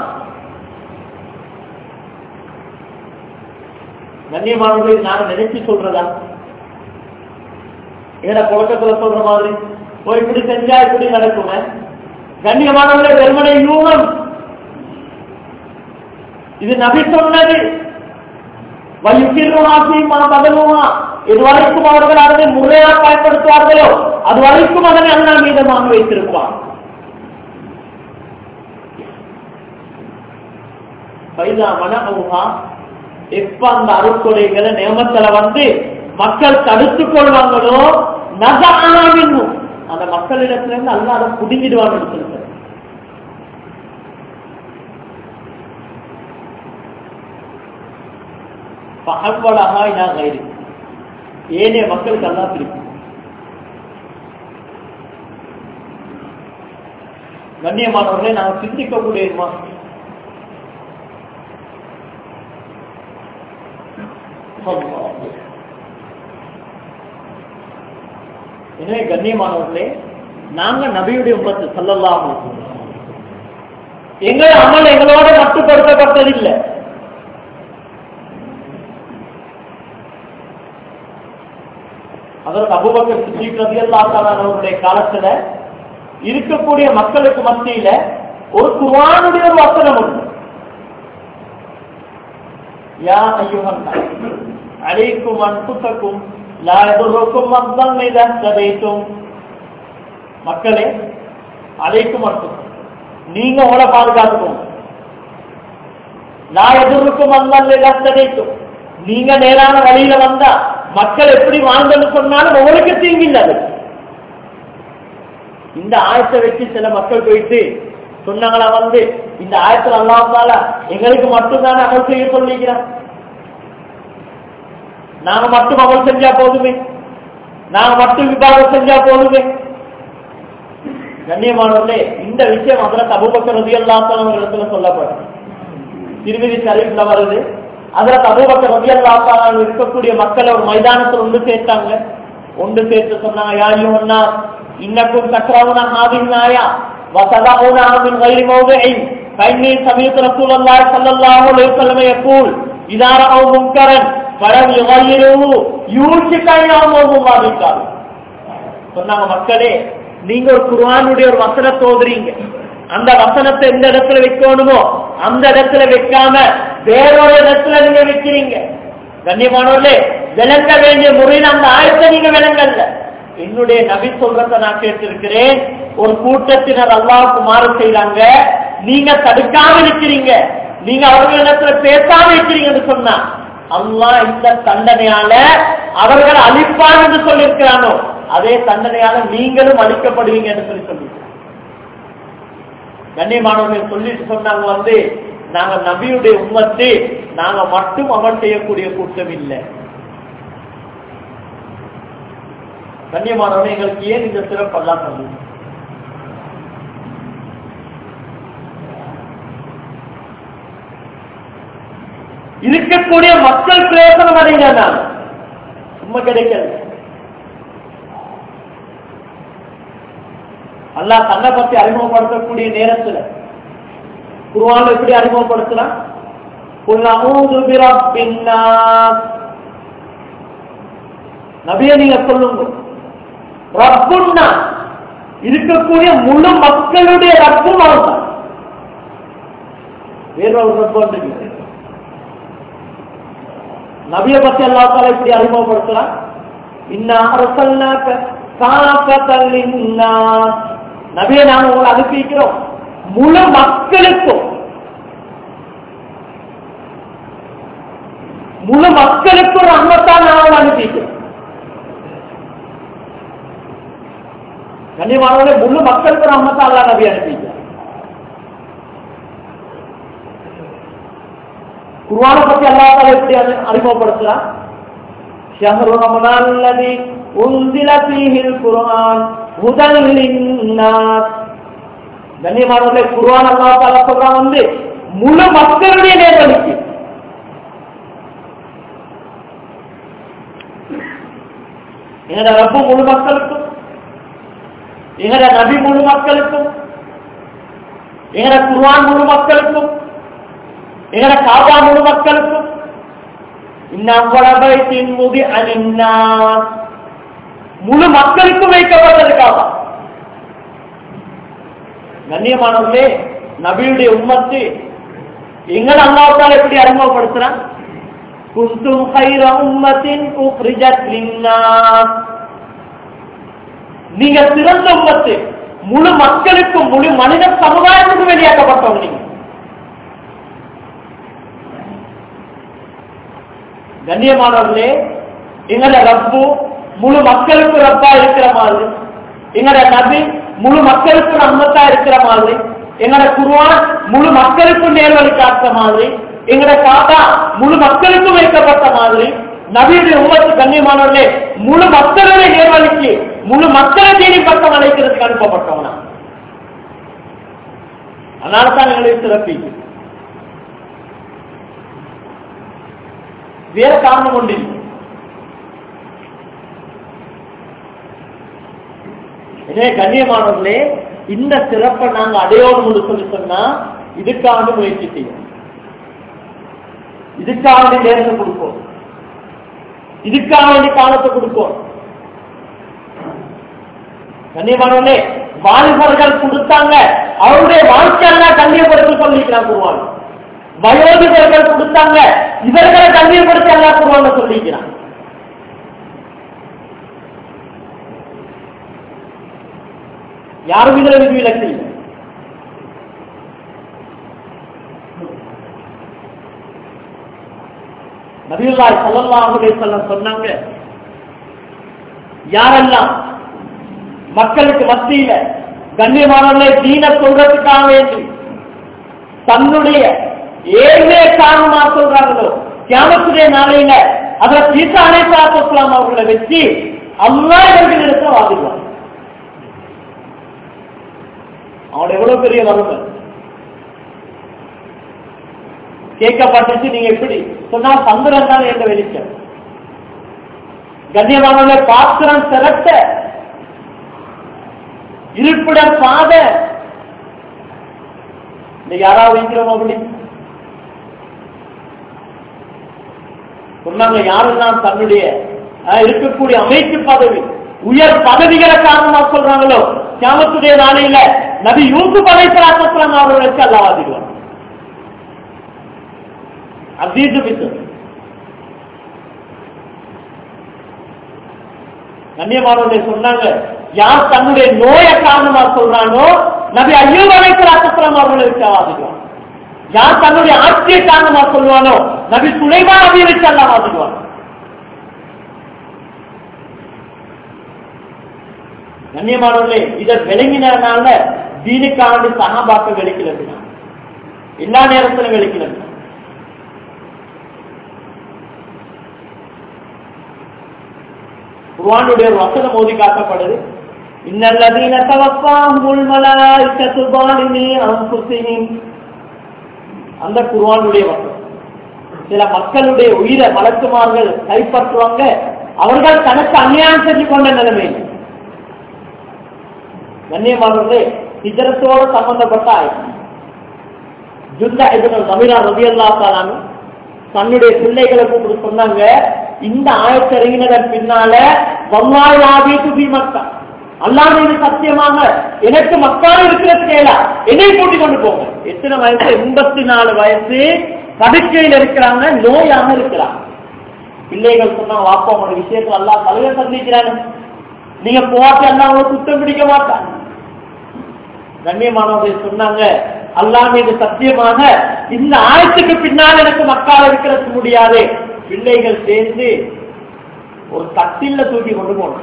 கண்ணியமானவர்களை நான் நினைச்சு சொல்றதா, ஏன்னா புழக்கத்துல சொல்ற மாதிரி இப்படி செஞ்சா இப்படி நடக்குமே. கண்ணியமானவர்களை வெறுமனை யூகம், இது நபி சொன்னது. இதுவரைக்கும் அவர்கள் அதனை முறையாக பயன்படுத்துவார்களோ அதுவரைக்கும் அதனை அல்லாஹ் மீதமாக வைத்திருப்பான். எப்ப அந்த அருட்கொடைகளை நியமத்துல மக்கள் தடுத்துக் கொள்வாங்களோ நகராமின்னும் அந்த மக்களிடத்துல இருந்து அல்லாஹ் அதை புடுங்கிடுவான்னு சொல்லுங்க. ஏனைய மக்களுக்கு அல்லாஹ் பிடிக்கும். கண்ணியமானவர்களே, நாங்கள் சிந்திக்கக்கூடியமா எனவே கண்ணியமானவர்களே, நாங்க நபியுடைய உம்மத்து ஸல்லல்லாஹு அலைஹி வஸல்லம், எங்கள் அமல் எங்களோட மட்டுப்படுத்தப்பட்டதில்லை. அதற்கு அபூபக்கர் சித்திக் ரலியல்லாஹு தஆலா அவர்களுடைய காலத்துல இருக்கக்கூடிய மக்களுக்கு மத்தியில ஒரு குர்ஆனுடைய ஒரு வசனம் உண்டு. யா அய்யுஹன் அலைக்கும் அன்ஃபுஸக்கும் லா யதுர்ருக்கும் மன் ضل إذا اهتديتم. மக்களே, அலைக்கும் அன்ஃபுஸக்கும், நீங்க உங்களை பாதுகாத்துக்கோங்க. லா யதுர்ருக்கும் மன் ضل إذا اهتديتم, நீங்க நேரான வழியில வந்தா மக்கள் எப்படி வாழ்ந்தன்னு சொன்னாலும் உங்களுக்கு தீங்கு இல்லாது. இந்த ஆயத்தை வச்சு சில மக்கள் போயிட்டு சொன்னாங்களா, இந்த ஆயத்தில் அல்லாஹ் தஆலா எங்களுக்கு மட்டும்தான் அமல் செய்ய சொல்லிக்கிறான், நாங்க மட்டும் அமல் செஞ்சா போதுமே, நாங்க மட்டும் விவாதம் செஞ்சா போதுமே. கண்ணியமானவர்களே, இந்த விஷயம் ஹஜ்ரத் அபூபக்கர் ரலியல்லாஹு அன்ஹு இடத்துல சொல்லப்படும். திருமிதி ஷரீஃப்ல வருது. ஹஜ்ரத் அபூபக்கர் ரலியல்லாஹு அன்ஹு இருக்கக்கூடிய மக்களை ஒரு மைதானத்தில் ஒன்று சேர்த்தாங்க. ஒன்று சேர்த்து சொன்னாங்க, யா அய்யுஹன்னாஸ் இன்னக்கும் தக்ரவுன ஹாதிஹில் ஆயா வ ததஊனஹா மின் கைரி மௌதிஇன் ஃபஇன்னி சமீஅத்து ரசூலல்லாஹி ஸல்லல்லாஹு அலைஹி வஸல்லம் யகூல் இதா ரஅவ் முன்கரன் ஃபலம் யுகையிருஹு யூஷிக யௌமுஹு வாபிகால். சொன்னாங்க, மக்களே, நீங்க ஒரு குர்ஆனுடைய ஒரு வசனத்தை ஓதுறீங்க, அந்த வசனத்தை எந்த இடத்துல வைக்கணுமோ அந்த இடத்துல வைக்காம வேறொரு இடத்துல நீங்க வைக்கிறீங்க. கண்ணியமானவர்களே, விளங்க வேண்டிய முறையில் அந்த ஆயத்தை நீங்க விளங்கல்ல. என்னுடைய நபி சொல்றத நான் கேட்டிருக்கிறேன், ஒரு கூட்டத்தினர் அல்லாஹ்வுக்கு மாறு செய்றாங்க, நீங்க தடுக்காம இருக்கிறீங்க, நீங்க அவர்களிடத்துல பேசாம இருக்கிறீங்கன்னு சொன்னா அல்லாஹ் இந்த தண்டனையால அவர்கள் அழிப்பார் என்று சொல்லியிருக்கிறானோ அதே தண்டனையால நீங்களும் அழிக்கப்படுவீங்க என்று சொல்லி கண்ணியமானவர்கள் சொல்லிட்டு சொன்னாங்க, நாங்க நபியுடைய உம்மத்து, நாங்க மட்டும் அமல் செய்யக்கூடிய கூட்டம் இல்லை. கண்ணியமானவர்கள், எங்களுக்கு ஏன் இந்த சிறப்பெல்லாம் சொல்லு? இருக்கக்கூடிய மக்கள் பிரயோசனம் அடைங்க, சும்மா கிடைக்கல. அல்லாஹ் தன்னை பற்றி அறிமுகப்படுத்தக்கூடிய நேரத்துல குர்ஆன் எப்படி அறிமுகப்படுத்தலாம்? குல் அஊது பிரப்பின் நாஸ், நபியே நீங்க சொல்லுங்க, ரப்புன்னா இருக்கக்கூடிய முழு மக்களுடைய ரப்பும் அவர்தான், வேறொரு ரப்பு. நபியை பத்தி அல்லாஹ் தஆலா எப்படி அறிமுகப்படுத்தலாம்? இன்னா அர்சல்னாக காஃபத்தல் லின்னாஸ், நபியை நாங்க உங்களை அனுப்பிக்கிறோம் முழு மக்களுக்கும், முழு மக்களுக்கும் ரஹ்மத்தான் நாங்கள் அனுப்பிக்கிறோம். கண்ணியமானவர்களே, முழு மக்களுக்கும் ரஹ்மத்தா அல்லாஹ் நபி அனுப்பிக்கிறார். குர்ஆனை பத்தி அல்லாஹ் தஆலா எப்படி அறிமுகப்படுத்துறான்? ஷஹ்ரு ரமலான் அல்லதி உன்சில ஃபீஹில் குர்ஆன் ஹுதல் லின்னாஸ். கண்ணியமானவர்களே, குர்ஆன் அல்லாஹ் தஆலா சொல்றான் முழு மக்களுடைய நேர்வழிக்கு. எங்கட ரப்பு முழு மக்களுக்கும், எங்கட நபி முழு மக்களுக்கும், எங்கட குர்ஆன் முழு மக்களுக்கும், எங்கட காபா முழு மக்களுக்கும். முழு மக்களுக்கும் வைக்கப்பட்டது காபா. கண்ணியமானவர்களே, நபியுடைய உம்மத்து எங்களை அல்லாஹ் தஆலா எப்படி அறிமுகப்படுத்துறான்? குந்தும் கைர உம்மத்தின் உக்ரிஜத் லின்னாஸ், நீங்க சிறந்த உம்மத்து, முழு மக்களுக்கும் முழு மனித சமுதாயத்துக்கும் வெளியாக்கப்பட்டவங்க. நீங்க கண்ணியமானவர்களே, எங்களோட ரப்பு முழு மக்களுக்கு ரப்பா இருக்கிற மாதிரி, எங்களோட நபி முழு மக்களுக்கு ரம்மத்தா இருக்கிற மாதிரி, எங்களோட குர்ஆன் முழு மக்களுக்கும் நேர்வழி காட்டுற மாதிரி, எங்களோட காதா முழு மக்களுக்கும் வைக்கப்பட்ட மாதிரி, நபியுடைய உம்மத்து கண்ணியமானவர்களே முழு மக்களுடைய நேர்வழிக்கு முழு மக்களை தேடி பக்கம் அழைக்கிறதுக்கு அனுப்பப்பட்டவனா. அதனால்தான் எங்களுக்கு சிறப்பி. வேற காரணம் ஒன்று. இதே கண்ணியமானவர்களே, இந்த சிறப்பை நாங்க அடையோடு சொல்லி சொன்னா இதுக்காக முயற்சி செய்வோம், இதுக்காக நேரத்தை கொடுப்போம், இதுக்காக வேண்டிய காலத்தை கொடுப்போம். கண்ணியமானவர்களே, வாலிபர்கள் கொடுத்தாங்க, அவருடைய வாழ்க்கையெல்லாம் கண்ணியப்படுத்த சொல்லிக்கிறான் குர்ஆன். வயோதிகர்கள் கொடுத்தாங்க, இவர்களை கண்ணியப்படுத்த எல்லாம் குர்ஆன்ல சொல்லிக்கிறான். யாரும் இதுல விதிவிலக்கு இல்லை. நபியுல்லாஹி ஸல்லல்லாஹு அலைஹி வஸல்லம் சொன்னாங்க, யாரெல்லாம் மக்களுக்கு மத்தியில கண்ணியமானவர்களை தீன சொல்றதுக்காக வேண்டி தன்னுடைய ஏழ்மையை காரணமா சொல்றாங்களோ, கியாமத்துடைய நாளையில அதில் ஈசா அலைஹிஸ்ஸலாத்து வஸ்ஸலாம் அவர்களை வச்சு அல்லாஹ் இவர்களிடத்தில் வாதிடுவாங்க. அவனோட எவ்வளவு பெரிய வறுமை கேட்கப்பட்டுச்சு. நீங்க எப்படி சொன்னா சந்திரன் தான் என்ற வெளிச்சம். கண்ணியமானவர்களை பாத்திரம் திரட்ட, இருப்பிட பாத யாராவது வைக்கிறோம் அப்படி சொன்னாங்க. யாரெல்லாம் தன்னுடைய இருக்கக்கூடிய அமைச்சு பதவி உயர் பதவிகளை காரணமா சொல்றாங்களோ, கியாமத்துடைய நாளையில நபி யூசுப் அலைஹிஸ்ஸலாத்து வஸ்ஸலாம் அவர்களை வச்சு அல்லாஹ் வாதிடுவார். அசீது பித்தர் கண்ணியமானவர்களை சொன்னாங்க, யார் தன்னுடைய நோயை காரணமா சொல்றானோ நபி அய்யூப் அலைஹிஸ்ஸலாத்து வஸ்ஸலாம் அவர்களை வச்சு வாதிடுவார். யார் தன்னுடைய ஆட்சியை காரணமா சொல்லுவானோ நபி சுலைமான் நபியை வச்சு அல்லாஹ் வாதிடுவார். கண்ணியமானவர்களே, இதை விளங்கினால தீனுக்காண்டி சஹாபாக்கள் வெளிக்கிறது, எல்லா நேரத்திலும் வெளிக்கிறது. குர்ஆனுடைய ஒரு வசனம் ஓதி காட்டப்படுது, இன்னல்லதீன தவஃபாஹுல் மலாயிகத்து ஸாலிமீ அன்ஃபுஸிஹிம். அந்த குர்ஆனுடைய வசனம் சில மக்களுடைய உயிரை மலக்குமார்கள் கைப்பற்றுவாங்க, அவர்கள் தனக்கு அநியாயம் செஞ்சு கொண்ட நிலைமையில். கண்ணியமானவர்களே, ஹிஜ்ரத்தோடு சம்பந்தப்பட்ட ஆயத்து. ஜுந்தா இப்னு ரபீஆ ரலியல்லாஹு தஆலா தன்னுடைய பிள்ளைகளை கூப்பிட்டு சொன்னாங்க, இந்த ஆயத்து இறங்கினதன் பின்னால வல்லாஹி லா பீது ஃபீ மக்கா, அல்லாஹ் மீது சத்தியமாக எனக்கு மக்காவில் இருக்கிறது கேளா, என்னை கூட்டிக் கொண்டு போங்க. எத்தனை வயசு? 84 வயசு, படுக்கையில் இருக்கிறாங்க, நோயாக இருக்கிறாங்க. பிள்ளைகள் சொன்னா, வாப்பா உங்களோட விஷயத்துல அல்லாஹ் தலைவர் சந்திக்கிறாங்க, நீங்க போட்டு எல்லாம் அவங்க குற்றம் பிடிக்க மாட்டாங்க. கண்ணியமானவர்கள் சொன்னாங்க, அல்லாஹ் மீது சத்தியமாக இந்த ஆயத்துக்கு பின்னால் எனக்கு மக்கால இருக்கிறது முடியாது. பிள்ளைகள் சேர்ந்து ஒரு தட்டில தூக்கி கொண்டு போனாங்க.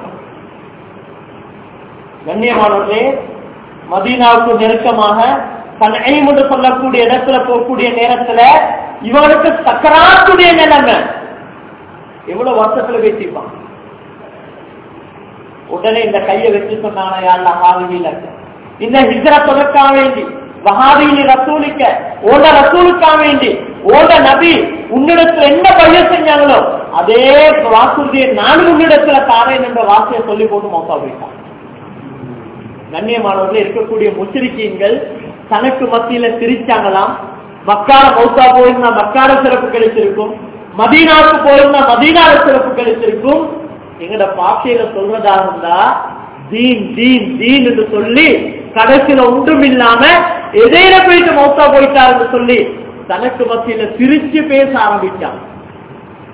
கண்ணியமானவர்களே, மதீனாவுக்கு நெருக்கமாக தன்ஐம் என்று சொல்லக்கூடிய இடத்துல போகக்கூடிய நேரத்துல இவருக்கு சக்கராத்துடைய நிலைமை. எவ்வளவு வருஷத்துல பேசிப்பான். உடனே இந்த கையை வச்சு சொன்னாங்க, யாருல ஹாவியில இந்த ஹிஜ்ரத்துக்காக வேண்டி வஹாபியில ரசூலிக்க ஓட ரசூலுக்காக வேண்டி ஓட நபி உன்னிடத்துல என்ன பையன் செஞ்சாங்களோ அதே வாக்குறுதியை நானும் உன்னிடத்துல தாரேன் என்ற வார்த்தையை சொல்லி போட்டு மௌத்தா போயிட்டான். கண்ணியமானவர்கள் இருக்கக்கூடிய முஸ்ரிக்கீன்கள் தனக்கு மத்தியில திரிச்சாங்களாம். மக்கால மௌத்தா போயிருந்தா மக்கால சிறப்பு கிடைச்சிருக்கும், மதீனாவுக்கு போயிருந்தா மதீனால சிறப்பு கிடைச்சிருக்கும். எங்கட பாஷையில சொல்றதா இருந்தா தீன் தீன் தீன் என்று சொல்லி கடைசியில ஒன்றும் இல்லாம எதையில போயிட்டு மௌத்தா போயிட்டார் என்று சொல்லி தனக்கு மத்தியில சிரிச்சு பேச ஆரம்பிச்சான்.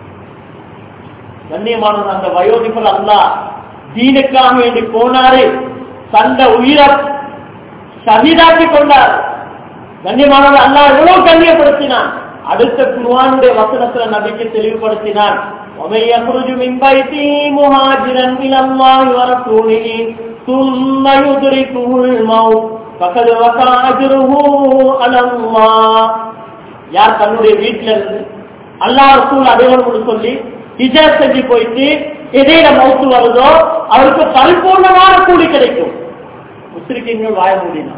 கண்ணியமான அந்த வயோதிபர் அல்லாஹ் தீனுக்காக வேண்டி போனாரு, தந்த உயிரை ஷஹீதாக்கி கொண்டார். கண்ணியமானவர் அல்லாஹ் எவ்வளவு கண்ணியப்படுத்தினான். அடுத்த குர்ஆனுடைய வசனத்துல நபிக்கு தெளிவுபடுத்தினான், وَمَن يَخْرُجُ مِن بَيْتِهِ مُهَاجِرًا إِلَى اللَّهِ وَرَسُولِهِ ثُمَّ يُدْرِكُهُ الْمَوْتُ فَقَدْ وَقَعَ أَجْرُهُ عَلَى اللَّهِ. யார் தன்னுடைய வீட்டில இருந்து அல்லாஹ் ரசூல் அடைவன்னு சொல்லி ஹிஜ்ரத் செஞ்சு போயிட்டு இடையில மௌத்து வருதோ அவருக்கு பரிபூர்ணமான கூலி கிடைக்கும். முஸ்லிம்கள் வாய மூடினா.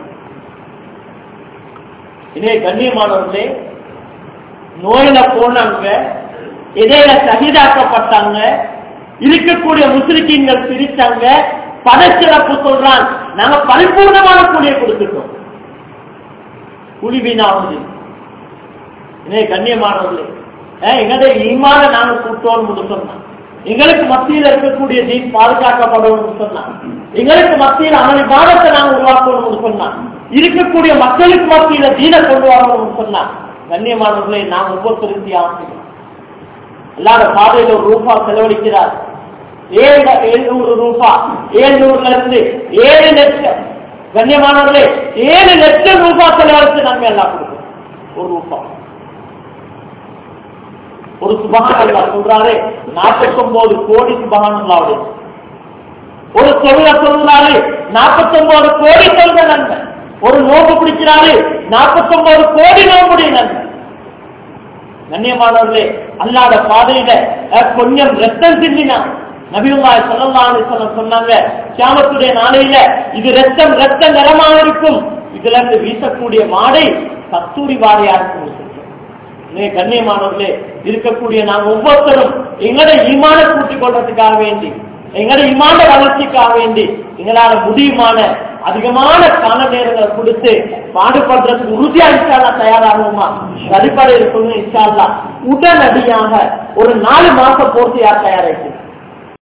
இதே கண்ணியமானவர்களே, நோயில போனாங்க, இடையில ஷஹீதாக்கப்பட்டாங்க, இருக்கக்கூடிய முஸ்லிம்கள் பிரித்தாங்க, பதச்சிறப்பு சொல்றான், நாங்க பரிபூர்ணமான கூலியை கொடுத்துட்டோம். குழிவினாவது இதே கண்ணியமானவர்களே, எங்களுடைய ஈமான நாங்க கூட்டோம்னு சொன்னான், எங்களுக்கு மத்தியில் இருக்கக்கூடிய தீன் பாதுகாக்கப்படும் சொன்னான், எங்களுக்கு மத்தியில் அமல் இபாதத்தை நாங்க உருவாக்கணும்னு சொன்னான், இருக்கக்கூடிய மக்களுக்கு மத்தியில தீன கொண்டு வரணும்னு சொன்னான். கண்ணியமானவர்களை நாம் ஒவ்வொருத்தரும் தியாகம் அல்லாத பாதையில் ஒரு ரூபா செலவழிக்கிறார். 700 ரூபா, 700 இருந்து 7 லட்சம். கண்ணியமானவர்களே 7 லட்சம் ரூபாய் செலவழித்து நன்மை எல்லாம் கொடுக்கும். ஒரு ரூபா ஒரு சுபஹானல்லாஹ் சொல்றாரு, 49 கோடி சுபஹானல்லாஹ். ஒரு சொல்ல சொல்றாரு 49 கோடி சொல்ற நன்மை. ஒரு நோம்பு பிடிக்கிறாரு 49 கோடி நோம்புடைய நன்மை. கண்ணியமானவர்களே, அல்லாஹ்ட பாதையில கொஞ்சம் ரத்தம் சிந்தினா நபியுல்லாஹி ஸல்லல்லாஹு அலைஹி வஸல்லம் சொன்னாங்க, கியாமத்துடைய நாளையில இது ரத்த நிறமாக இருக்கும், இதுல இருந்து வீசக்கூடிய மாடை கஸ்தூரி வாடையா இருக்கும். கண்ணியமானவர்களே, இருக்கக்கூடிய நாங்கள் ஒவ்வொருத்தரும் எங்களுடைய ஈமான கூட்டிக் கொள்றதுக்காக வேண்டி, எங்களுடைய இமான வளர்ச்சிக்காக வேண்டி எங்களால முடியுமான அதிகமான கால நேரங்களை கொடுத்து பாடுபடுறதுக்கு உறுதியா இன்ஷால்லா தயாராகுமா? அடிப்படையில் சொல்லுங்க, இன்ஷால்லா உடனடியாக ஒரு 4 மாசம் போட்டு யார் தயாராச்சு